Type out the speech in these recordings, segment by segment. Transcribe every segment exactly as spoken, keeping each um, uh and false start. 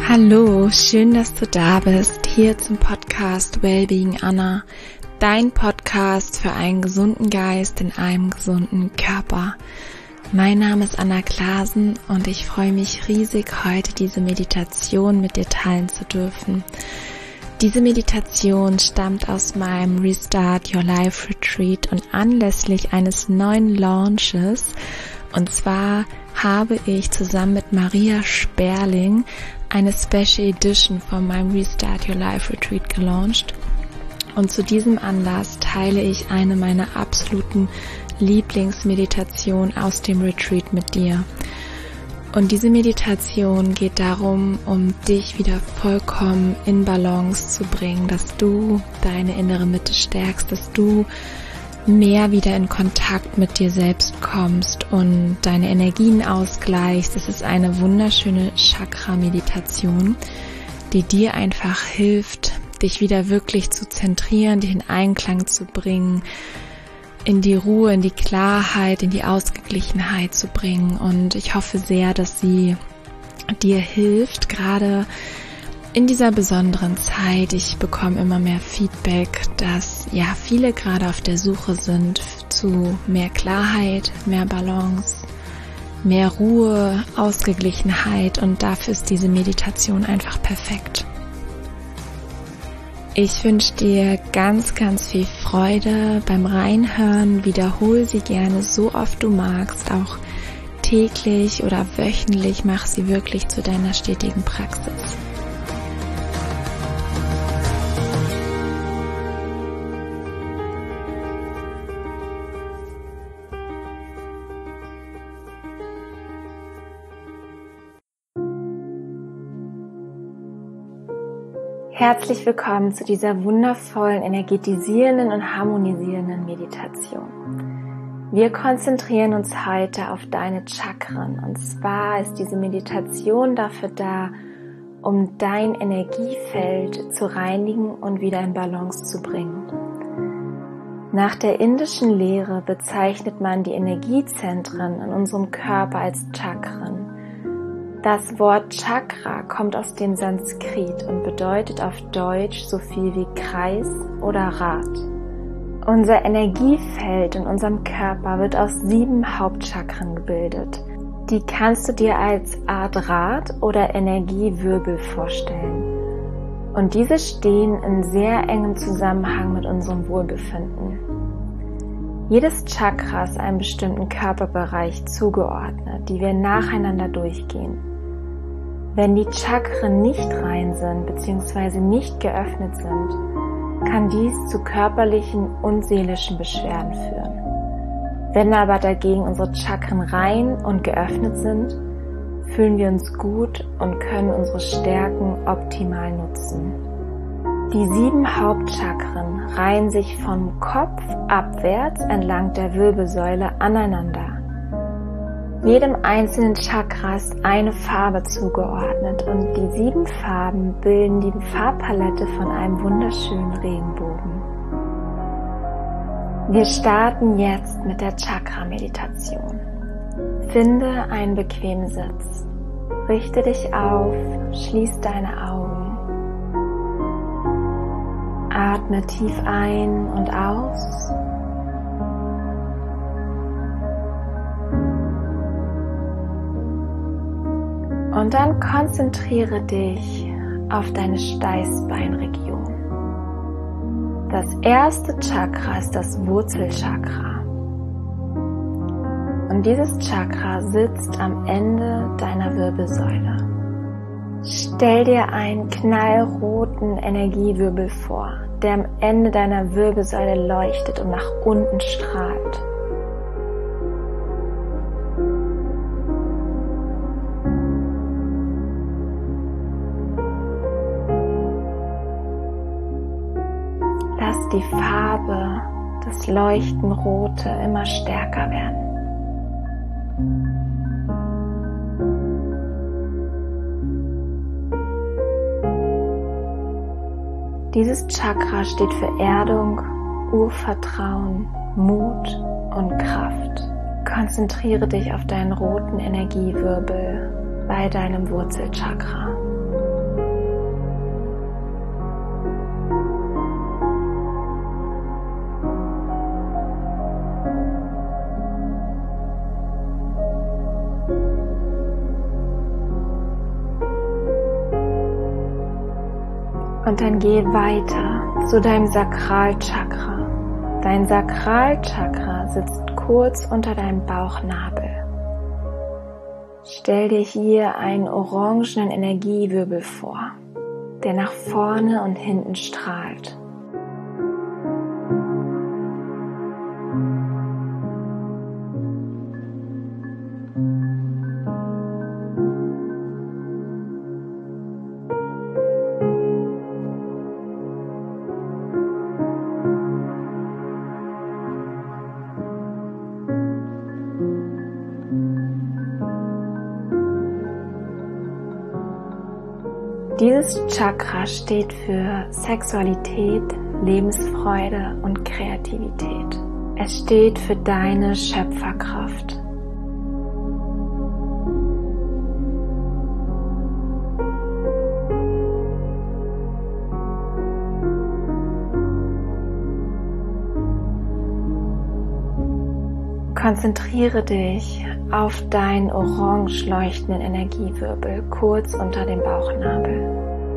Hallo, schön, dass du da bist, hier zum Podcast Wellbeing Anna, dein Podcast für einen gesunden Geist in einem gesunden Körper. Mein Name ist Anna Klasen und ich freue mich riesig, heute diese Meditation mit dir teilen zu dürfen. Diese Meditation stammt aus meinem Restart Your Life Retreat und anlässlich eines neuen Launches, und zwar habe ich zusammen mit Maria Sperling eine Special Edition von meinem Restart Your Life Retreat gelauncht. Und zu diesem Anlass teile ich eine meiner absoluten Lieblingsmeditationen aus dem Retreat mit dir. Und diese Meditation geht darum, um dich wieder vollkommen in Balance zu bringen, dass du deine innere Mitte stärkst, dass du mehr wieder in Kontakt mit dir selbst kommst und deine Energien ausgleichst. Es ist eine wunderschöne Chakra-Meditation, die dir einfach hilft, dich wieder wirklich zu zentrieren, dich in Einklang zu bringen, in die Ruhe, in die Klarheit, in die Ausgeglichenheit zu bringen. Und ich hoffe sehr, dass sie dir hilft, gerade in dieser besonderen Zeit. Ich bekomme immer mehr Feedback, dass ja viele gerade auf der Suche sind zu mehr Klarheit, mehr Balance, mehr Ruhe, Ausgeglichenheit, und dafür ist diese Meditation einfach perfekt. Ich wünsche dir ganz, ganz viel Freude beim Reinhören. Wiederhole sie gerne so oft du magst, auch täglich oder wöchentlich. Mach sie wirklich zu deiner stetigen Praxis. Herzlich willkommen zu dieser wundervollen, energetisierenden und harmonisierenden Meditation. Wir konzentrieren uns heute auf deine Chakren, und zwar ist diese Meditation dafür da, um dein Energiefeld zu reinigen und wieder in Balance zu bringen. Nach der indischen Lehre bezeichnet man die Energiezentren in unserem Körper als Chakren. Das Wort Chakra kommt aus dem Sanskrit und bedeutet auf Deutsch so viel wie Kreis oder Rad. Unser Energiefeld in unserem Körper wird aus sieben Hauptchakren gebildet. Die kannst du dir als Art Rad oder Energiewirbel vorstellen. Und diese stehen in sehr engem Zusammenhang mit unserem Wohlbefinden. Jedes Chakra ist einem bestimmten Körperbereich zugeordnet, die wir nacheinander durchgehen. Wenn die Chakren nicht rein sind bzw. nicht geöffnet sind, kann dies zu körperlichen und seelischen Beschwerden führen. Wenn aber dagegen unsere Chakren rein und geöffnet sind, fühlen wir uns gut und können unsere Stärken optimal nutzen. Die sieben Hauptchakren reihen sich vom Kopf abwärts entlang der Wirbelsäule aneinander. Jedem einzelnen Chakra ist eine Farbe zugeordnet und die sieben Farben bilden die Farbpalette von einem wunderschönen Regenbogen. Wir starten jetzt mit der Chakra-Meditation. Finde einen bequemen Sitz. Richte dich auf, schließ deine Augen. Atme tief ein und aus. Und dann konzentriere dich auf deine Steißbeinregion. Das erste Chakra ist das Wurzelchakra. Und dieses Chakra sitzt am Ende deiner Wirbelsäule. Stell dir einen knallroten Energiewirbel vor, der am Ende deiner Wirbelsäule leuchtet und nach unten strahlt. Lass die Farbe, das Leuchten Rote immer stärker werden. Dieses Chakra steht für Erdung, Urvertrauen, Mut und Kraft. Konzentriere dich auf deinen roten Energiewirbel bei deinem Wurzelchakra. Und dann geh weiter zu deinem Sakralchakra. Dein Sakralchakra sitzt kurz unter deinem Bauchnabel. Stell dir hier einen orangenen Energiewirbel vor, der nach vorne und hinten strahlt. Dieses Chakra steht für Sexualität, Lebensfreude und Kreativität. Es steht für deine Schöpferkraft. Konzentriere dich auf deinen orange leuchtenden Energiewirbel kurz unter dem Bauchnabel.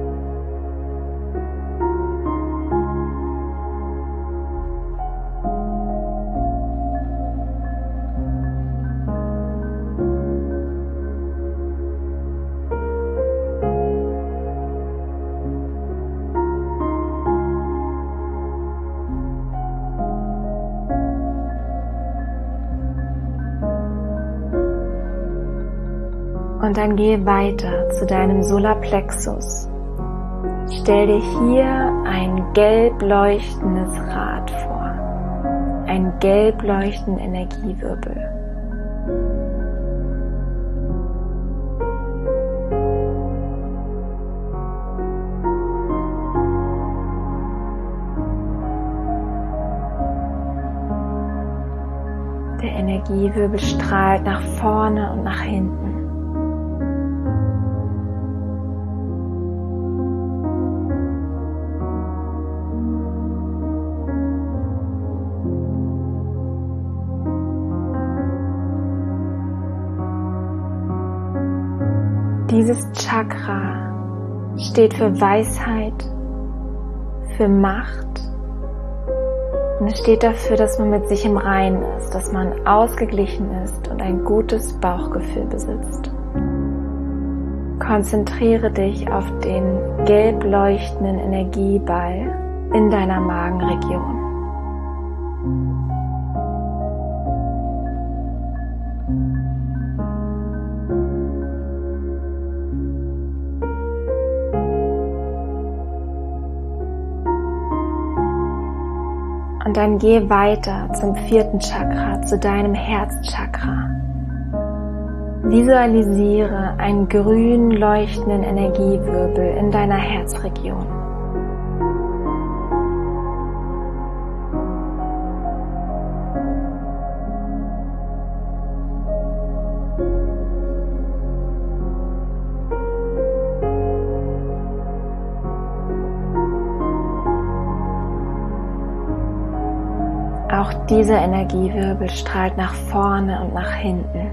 Und dann gehe weiter zu deinem Solarplexus. Stell dir hier ein gelb leuchtendes Rad vor, einen gelb leuchtenden Energiewirbel. Der Energiewirbel strahlt nach vorne und nach hinten. Dieses Chakra steht für Weisheit, für Macht und es steht dafür, dass man mit sich im Reinen ist, dass man ausgeglichen ist und ein gutes Bauchgefühl besitzt. Konzentriere dich auf den gelb leuchtenden Energieball in deiner Magenregion. Und dann geh weiter zum vierten Chakra, zu deinem Herzchakra. Visualisiere einen grün leuchtenden Energiewirbel in deiner Herzregion. Auch dieser Energiewirbel strahlt nach vorne und nach hinten.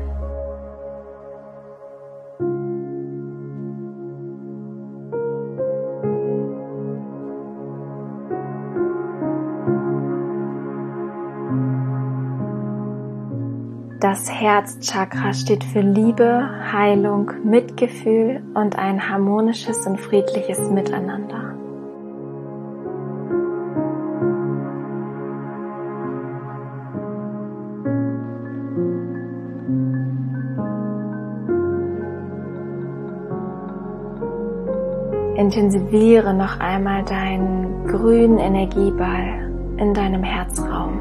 Das Herzchakra steht für Liebe, Heilung, Mitgefühl und ein harmonisches und friedliches Miteinander. Intensiviere noch einmal deinen grünen Energieball in deinem Herzraum.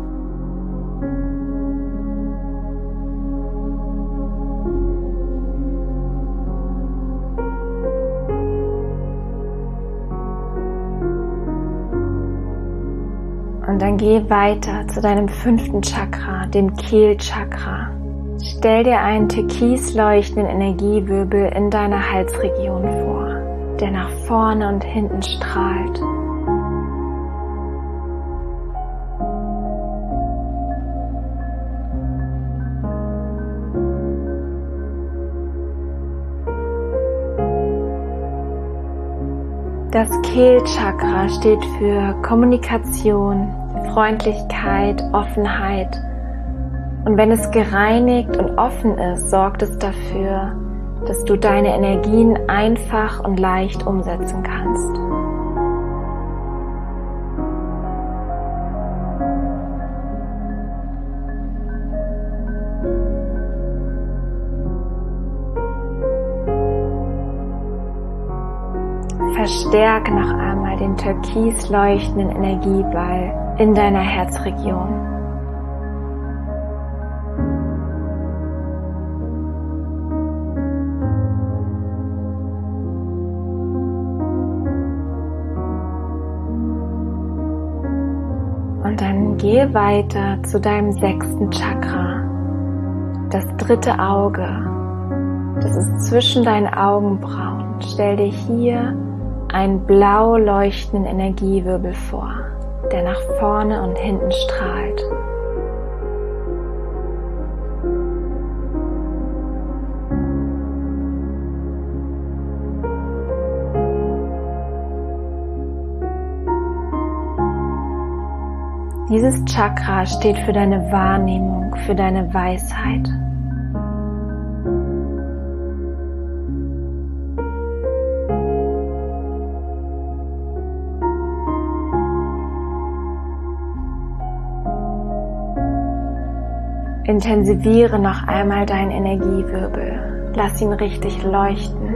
Und dann geh weiter zu deinem fünften Chakra, dem Kehlchakra. Stell dir einen türkis leuchtenden Energiewirbel in deiner Halsregion vor, der nach vorne und hinten strahlt. Das Kehlchakra steht für Kommunikation, Freundlichkeit, Offenheit. Und wenn es gereinigt und offen ist, sorgt es dafür, dass du deine Energien einfach und leicht umsetzen kannst. Verstärke noch einmal den türkis leuchtenden Energieball in deiner Herzregion. Und dann gehe weiter zu deinem sechsten Chakra, das dritte Auge. Das ist zwischen deinen Augenbrauen. Stell dir hier einen blau leuchtenden Energiewirbel vor, der nach vorne und hinten strahlt. Dieses Chakra steht für deine Wahrnehmung, für deine Weisheit. Intensiviere noch einmal deinen Energiewirbel. Lass ihn richtig leuchten.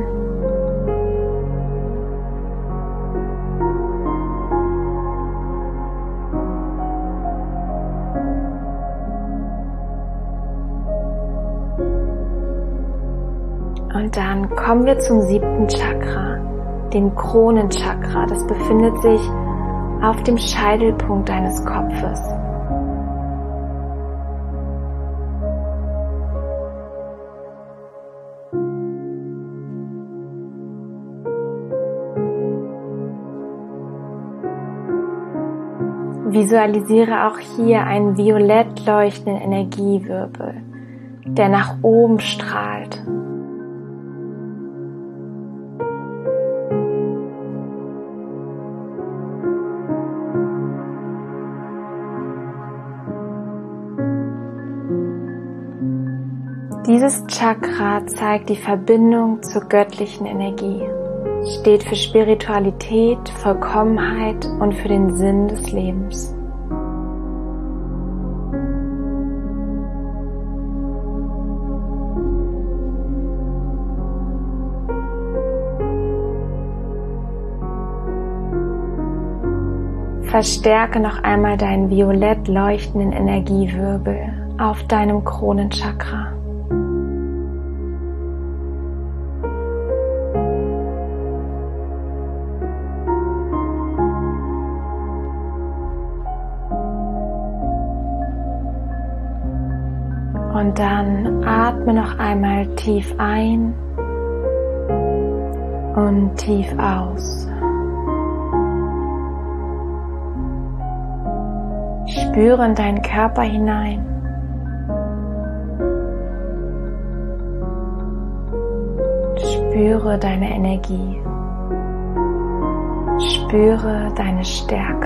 Und dann kommen wir zum siebten Chakra, dem Kronenchakra. Das befindet sich auf dem Scheitelpunkt deines Kopfes. Visualisiere auch hier einen violett leuchtenden Energiewirbel, der nach oben strahlt. Dieses Chakra zeigt die Verbindung zur göttlichen Energie, steht für Spiritualität, Vollkommenheit und für den Sinn des Lebens. Verstärke noch einmal deinen violett leuchtenden Energiewirbel auf deinem Kronenchakra. Und dann atme noch einmal tief ein und tief aus. Spüre in deinen Körper hinein. Spüre deine Energie. Spüre deine Stärke.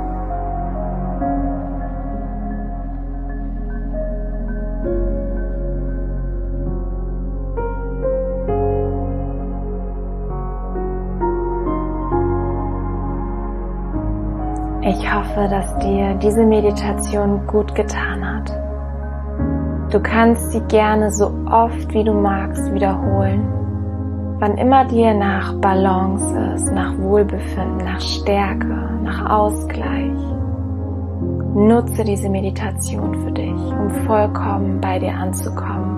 Ich hoffe, dass dir diese Meditation gut getan hat. Du kannst sie gerne so oft wie du magst wiederholen, wann immer dir nach Balance ist, nach Wohlbefinden, nach Stärke, nach Ausgleich. Nutze diese Meditation für dich, um vollkommen bei dir anzukommen.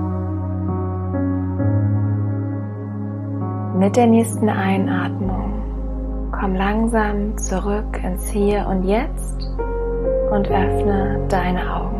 Mit der nächsten Einatmung komm langsam zurück ins Hier und Jetzt und öffne deine Augen.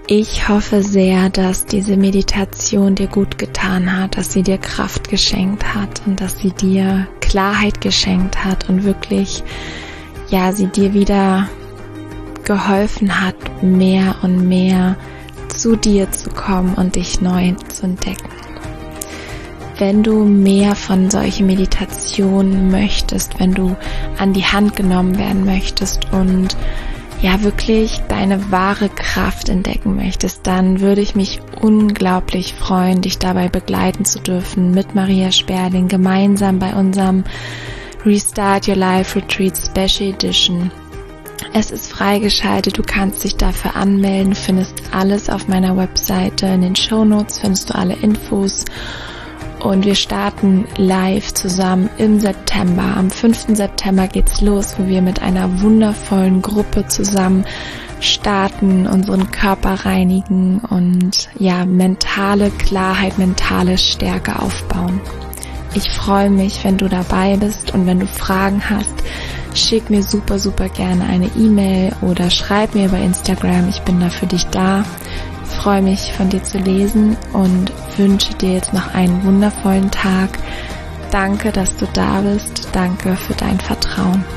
Ich hoffe sehr, dass diese Meditation dir gut getan hat, dass sie dir Kraft geschenkt hat und dass sie dir Klarheit geschenkt hat und wirklich, ja, sie dir wieder geholfen hat, mehr und mehr zu dir zu kommen und dich neu zu entdecken. Wenn du mehr von solchen Meditationen möchtest, wenn du an die Hand genommen werden möchtest und ja wirklich deine wahre Kraft entdecken möchtest, dann würde ich mich unglaublich freuen, dich dabei begleiten zu dürfen mit Maria Sperling gemeinsam bei unserem Restart Your Life Retreat Special Edition. Es ist freigeschaltet, du kannst dich dafür anmelden, du findest alles auf meiner Webseite, in den Shownotes findest du alle Infos. Und wir starten live zusammen im September. Am fünften September geht's los, wo wir mit einer wundervollen Gruppe zusammen starten, unseren Körper reinigen und ja, mentale Klarheit, mentale Stärke aufbauen. Ich freue mich, wenn du dabei bist, und wenn du Fragen hast, schick mir super, super gerne eine E-Mail oder schreib mir über Instagram. Ich bin da für dich da. Ich freue mich, von dir zu lesen und wünsche dir jetzt noch einen wundervollen Tag. Danke, dass du da bist. Danke für dein Vertrauen.